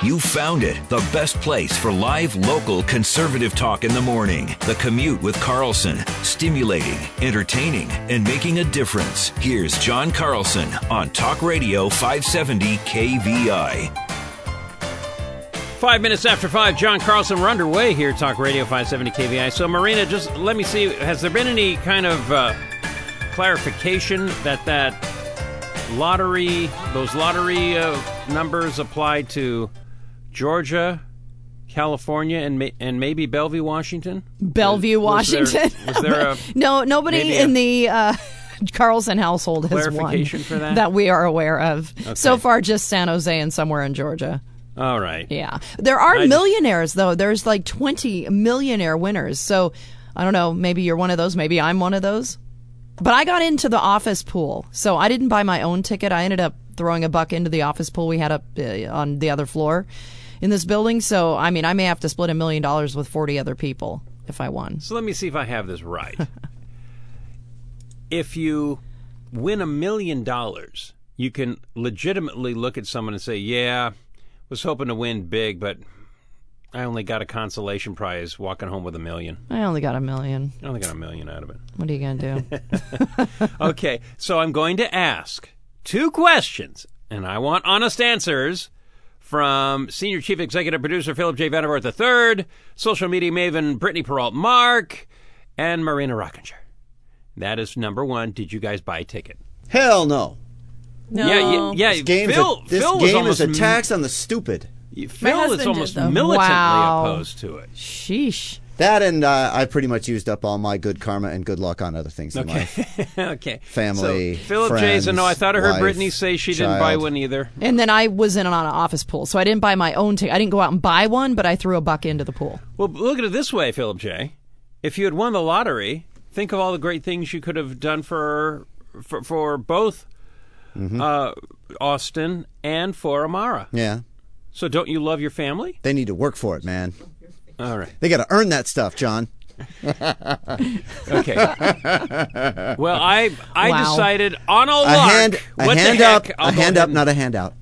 You found it. The best place for live, local, conservative talk in the morning. The Commute with Carlson. Stimulating, entertaining, and making a difference. Here's John Carlson on Talk Radio 570 KVI. 5 minutes after 5, John Carlson. We're underway here, Talk Radio 570 KVI. So, Marina, just let me see, has there been any kind of clarification that lottery, those lottery numbers apply to Georgia, California, and maybe Bellevue, Washington? Bellevue, Washington. Was there a... No, nobody in the Carlson household has won for that? That we are aware of. Okay. So far, just San Jose and somewhere in Georgia. All right. Yeah. There are millionaires, though. There's like 20 millionaire winners. So, I don't know, maybe you're one of those. Maybe I'm one of those. But I got into the office pool. So I didn't buy my own ticket. I ended up throwing $1 into the office pool we had up on the other floor in this building. So, I mean, I may have to split $1 million with 40 other people if I won. So let me see if I have this right. If you win $1 million, you can legitimately look at someone and say, yeah, was hoping to win big, but I only got a consolation prize walking home with $1 million. I only got $1 million. I only got $1 million out of it. What are you going to do? Okay, so I'm going to ask 2 questions, and I want honest answers from Senior Chief Executive Producer Philip J. Vandervoort III, social media maven Brittany Peralt-Mark, and Marina Rockinger. That is number 1. Did you guys buy a ticket? Hell no. No. Yeah. This game is a tax on the stupid. Phil is almost militantly opposed to it. Sheesh. That and I pretty much used up all my good karma and good luck on other things in life. Okay. Family, so, Philip friends, Jason, no, I thought I heard wife, Brittany say she didn't buy one either. And then I was in on an office pool, so I didn't buy my own ticket. I didn't go out and buy one, but I threw $1 into the pool. Well, look at it this way, Philip J. If you had won the lottery, think of all the great things you could have done for both Austin and for Amara. Yeah. So don't you love your family? They need to work for it, man. All right. They got to earn that stuff, John. Okay. Well, I decided on a lark. A hand up, not a handout.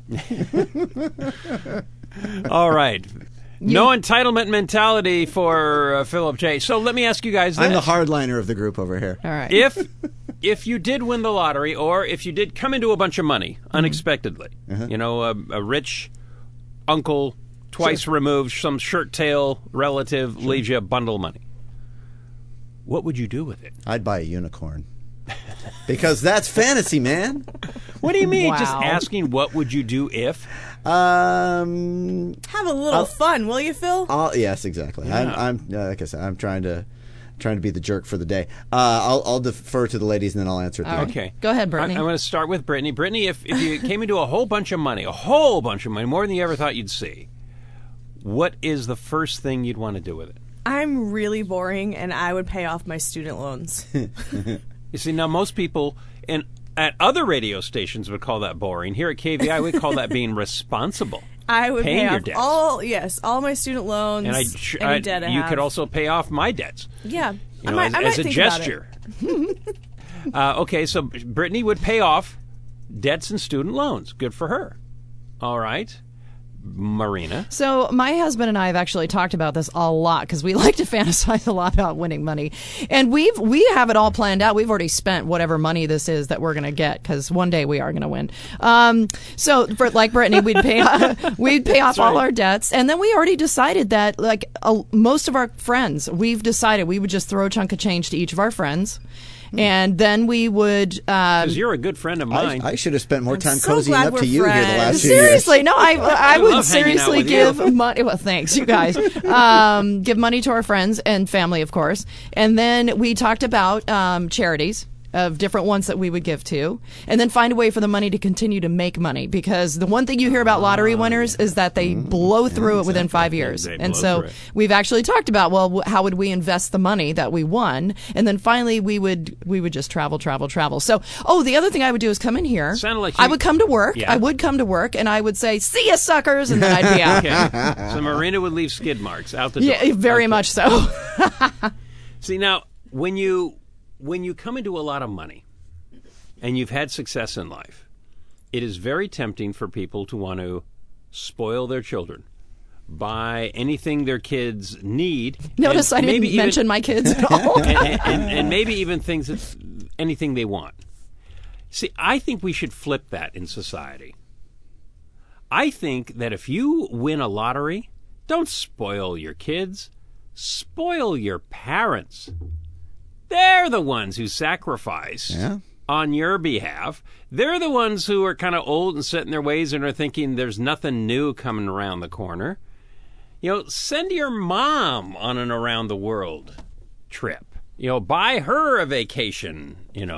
All right. No entitlement mentality for Philip J. So let me ask you guys this. I'm the hardliner of the group over here. All right. If you did win the lottery, or if you did come into a bunch of money unexpectedly, you know, a rich uncle twice removed, some shirt tail relative leaves you a bundle of money, what would you do with it? I'd buy a unicorn. Because that's fantasy, man. What do you mean? Wow. Just asking what would you do if? Have a little fun, will you, Phil? Yes, exactly. Yeah. I'm like I said, I'm trying to be the jerk for the day. I'll defer to the ladies and then I'll answer it. Okay. Go ahead, Brittany. I'm going to start with Brittany. Brittany, if you came into a whole bunch of money, more than you ever thought you'd see, what is the first thing you'd want to do with it? I'm really boring, and I would pay off my student loans. You see, now most people at other radio stations would call that boring. Here at KVI, we call that being responsible. I would pay your off debts. all my student loans. Any debt I you have. could also pay off my debts. Yeah, you know, I might as a think gesture. Okay, so Brittany would pay off debts and student loans. Good for her. All right. Marina. So my husband and I have actually talked about this a lot because we like to fantasize a lot about winning money, and we have it all planned out. We've already spent whatever money this is that we're going to get because one day we are going to win. So for like Brittany, we'd pay off all our debts, and then we already decided that most of our friends, we've decided we would just throw a chunk of change to each of our friends. And then we would... Because you're a good friend of mine. I should have spent more time so cozying up to you friends. here the last few years. Seriously, no, I would seriously give you. money. Well, thanks, you guys. Give money to our friends and family, of course. And then we talked about charities of different ones that we would give to, and then find a way for the money to continue to make money, because the one thing you hear about lottery winners is that they blow through it within 5 years. And so we've actually talked about, well, how would we invest the money that we won, and then finally we would just travel. So, the other thing I would do is come in here. I would come to work. Yeah. I would come to work, and I would say, "See ya, suckers," and then I'd be out. Okay. So Marina would leave skid marks out the door. Yeah, very much so. See, now, when you come into a lot of money and you've had success in life, it is very tempting for people to want to spoil their children. buy anything their kids need. Notice I didn't mention my kids at all. and maybe even anything they want. See, I think we should flip that in society. I think that if you win a lottery, don't spoil your kids. Spoil your parents. They're the ones who sacrifice on your behalf. They're the ones who are kind of old and set in their ways and are thinking there's nothing new coming around the corner. Send your mom on an around-the-world trip. Buy her a vacation,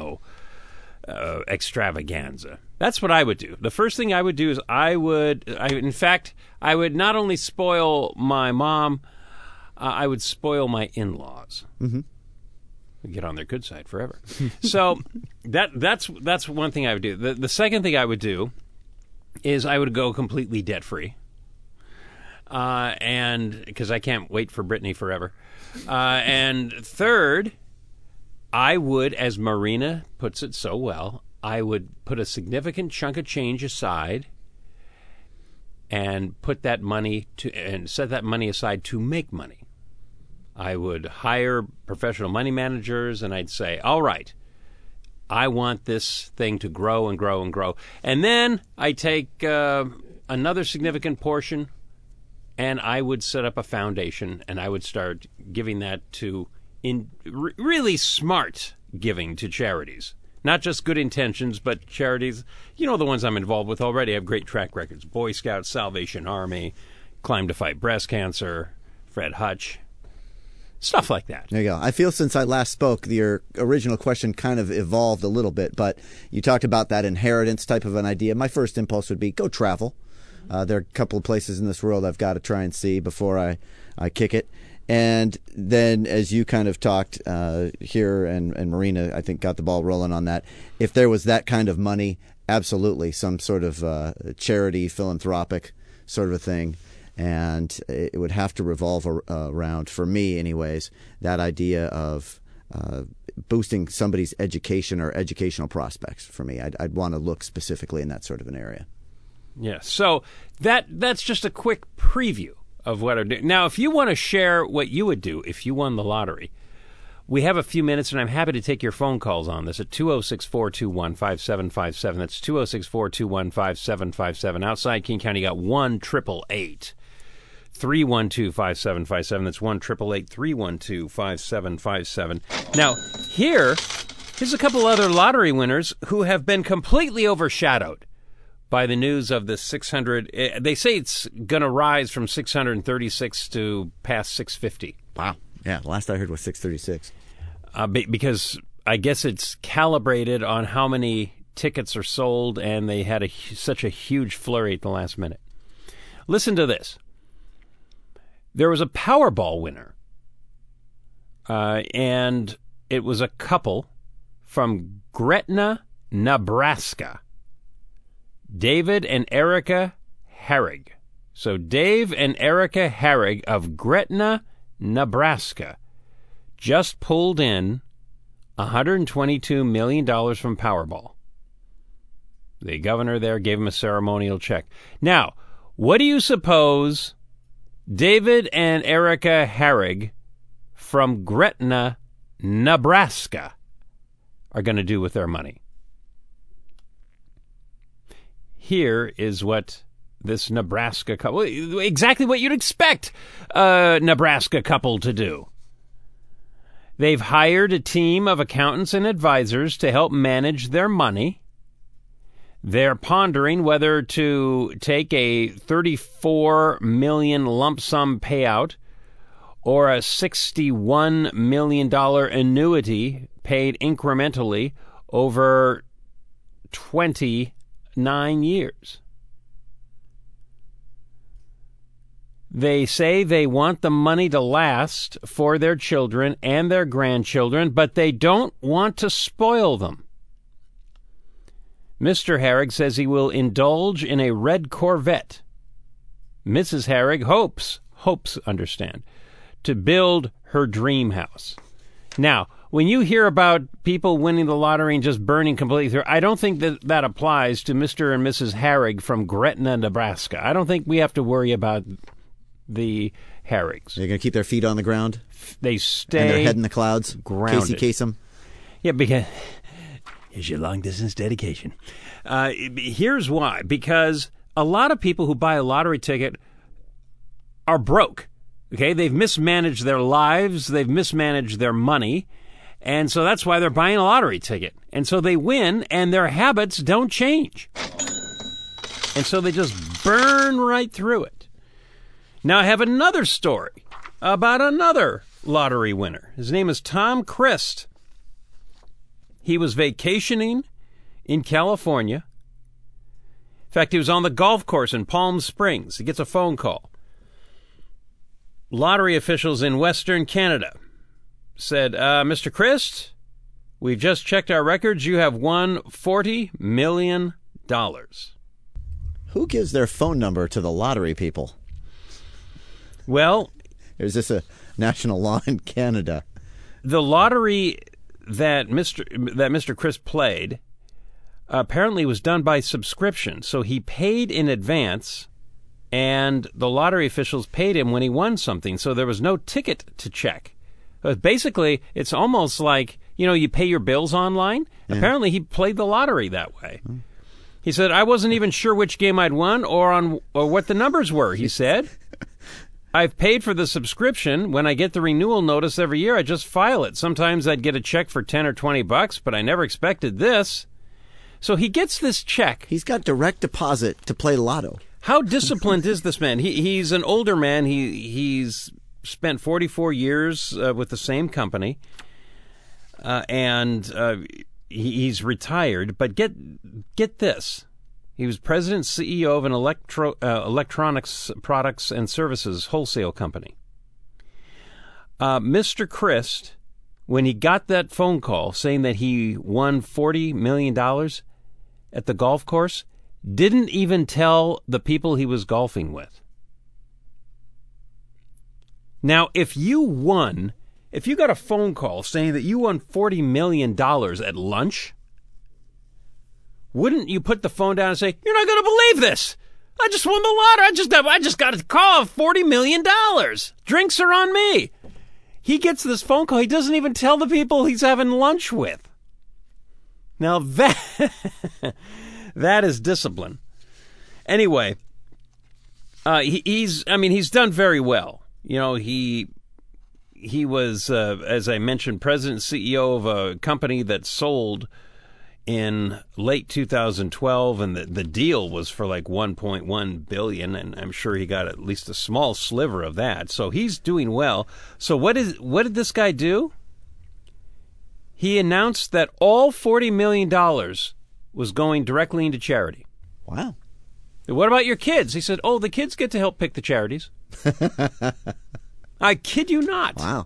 extravaganza. That's what I would do. The first thing I would do is I would not only spoil my mom, I would spoil my in-laws. Mm-hmm. Get on their good side forever. So that's one thing I would do. The second thing I would do is I would go completely debt-free. And because I can't wait for Britney forever. And third, I would, as Marina puts it so well, I would put a significant chunk of change aside and put that money and set that money aside to make money. I would hire professional money managers, and I'd say, all right, I want this thing to grow and grow and grow. And then I take another significant portion, and I would set up a foundation, and I would start giving that to really smart giving to charities. Not just good intentions, but charities, the ones I'm involved with already have great track records. Boy Scouts, Salvation Army, Climb to Fight Breast Cancer, Fred Hutch. Stuff like that. There you go. I feel since I last spoke, your original question kind of evolved a little bit, but you talked about that inheritance type of an idea. My first impulse would be go travel. There are a couple of places in this world I've got to try and see before I kick it. And then as you kind of talked here, and Marina, I think, got the ball rolling on that, if there was that kind of money, absolutely, some sort of charity, philanthropic sort of a thing. And it would have to revolve around, for me anyways, that idea of boosting somebody's education or educational prospects for me. I'd want to look specifically in that sort of an area. Yeah, so that's just a quick preview of what I do. Now, if you want to share what you would do if you won the lottery, we have a few minutes, and I'm happy to take your phone calls on this at 206-421-5757. That's 206-421-5757. Outside King County, you got 1-888-312-5757. That's 1-888-312-5757. Now, here's a couple other lottery winners who have been completely overshadowed by the news of the 600. They say it's going to rise from 636 to past 650. Wow. Yeah, the last I heard was 636. Because I guess it's calibrated on how many tickets are sold, and they had such a huge flurry at the last minute. Listen to this. There was a Powerball winner, and it was a couple from Gretna, Nebraska. David and Erica Herrig. So Dave and Erica Herrig of Gretna, Nebraska, just pulled in $122 million from Powerball. The governor there gave him a ceremonial check. Now, what do you suppose David and Erica Herrig from Gretna, Nebraska are going to do with their money? Here is what this Nebraska couple, exactly what you'd expect a Nebraska couple to do. They've hired a team of accountants and advisors to help manage their money. They're pondering whether to take a $34 million lump sum payout or a $61 million annuity paid incrementally over 29 years. They say they want the money to last for their children and their grandchildren, but they don't want to spoil them. Mr. Herrig says he will indulge in a red Corvette. Mrs. Herrig hopes, understand, to build her dream house. Now, when you hear about people winning the lottery and just burning completely through, I don't think that applies to Mr. and Mrs. Herrig from Gretna, Nebraska. I don't think we have to worry about the Herrigs. They're going to keep their feet on the ground? They stay and their head in the clouds? grounded. Casey Kasem? Yeah, because it's your long-distance dedication. Here's why. Because a lot of people who buy a lottery ticket are broke. Okay, they've mismanaged their lives, they've mismanaged their money, and so that's why they're buying a lottery ticket. And so they win, and their habits don't change. And so they just burn right through it. Now I have another story about another lottery winner. His name is Tom Christ. He was vacationing in California. In fact, he was on the golf course in Palm Springs. He gets a phone call. Lottery officials in Western Canada said, Mr. Christ, we've just checked our records. You have won $40 million. Who gives their phone number to the lottery people? Well, is this a national law in Canada? The lottery that Mr. Christ played apparently was done by subscription. So he paid in advance, and the lottery officials paid him when he won something. So there was no ticket to check. Basically, it's almost like, you pay your bills online. Yeah. Apparently, he played the lottery that way. He said, I wasn't even sure which game I'd won or what the numbers were, he said. I've paid for the subscription. When I get the renewal notice every year, I just file it. Sometimes I'd get a check for $10 or $20, but I never expected this. So he gets this check. He's got direct deposit to play lotto. How disciplined is this man? He's an older man. He's spent 44 years with the same company, and he's retired. But get this. He was president and CEO of an electronics products and services wholesale company. Mr. Christ, when he got that phone call saying that he won $40 million at the golf course, didn't even tell the people he was golfing with. Now, if you got a phone call saying that you won $40 million at lunch, wouldn't you put the phone down and say, you're not going to believe this. I just won the lottery. I just got a call of $40 million. Drinks are on me. He gets this phone call. He doesn't even tell the people he's having lunch with. Now that is discipline. Anyway, he's done very well. He was, as I mentioned, president and CEO of a company that sold in late 2012, and the deal was for like $1.1 billion, and I'm sure he got at least a small sliver of that. So he's doing well. So what did this guy do? He announced that all $40 million was going directly into charity. Wow. What about your kids? He said, the kids get to help pick the charities. I kid you not. Wow.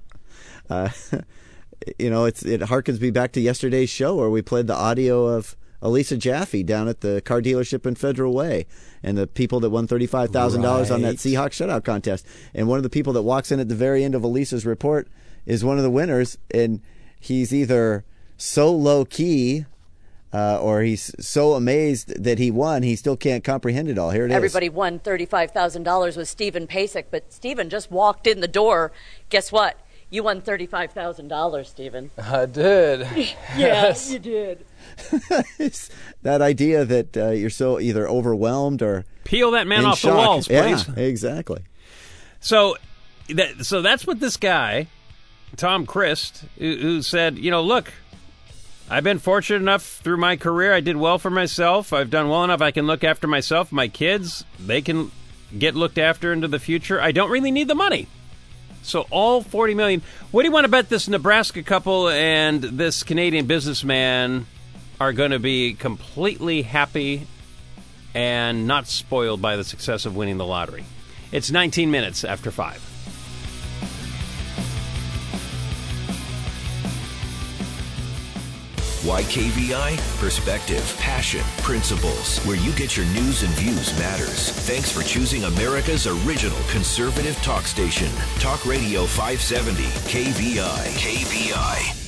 It harkens me back to yesterday's show where we played the audio of Elisa Jaffe down at the car dealership in Federal Way and the people that won $35,000 on that Seahawks shutout contest. And one of the people that walks in at the very end of Elisa's report is one of the winners, and he's either so low-key or he's so amazed that he won, he still can't comprehend it all. Here it is. Everybody won $35,000 with Stephen Pasek, but Stephen just walked in the door. Guess what? You won $35,000, Stephen. I did. Yes, you did. That idea that you're so either overwhelmed or peel that man off shock. The walls, please. Yeah, exactly. So that's what this guy, Tom Christ, who said, look, I've been fortunate enough through my career. I did well for myself. I've done well enough. I can look after myself. My kids, they can get looked after into the future. I don't really need the money. So all $40 million. What do you want to bet this Nebraska couple and this Canadian businessman are going to be completely happy and not spoiled by the success of winning the lottery? It's 19 minutes after 5. YKVI, perspective, passion, principles. Where you get your news and views matters. Thanks for choosing America's original conservative talk station. Talk Radio 570, KVI. KVI.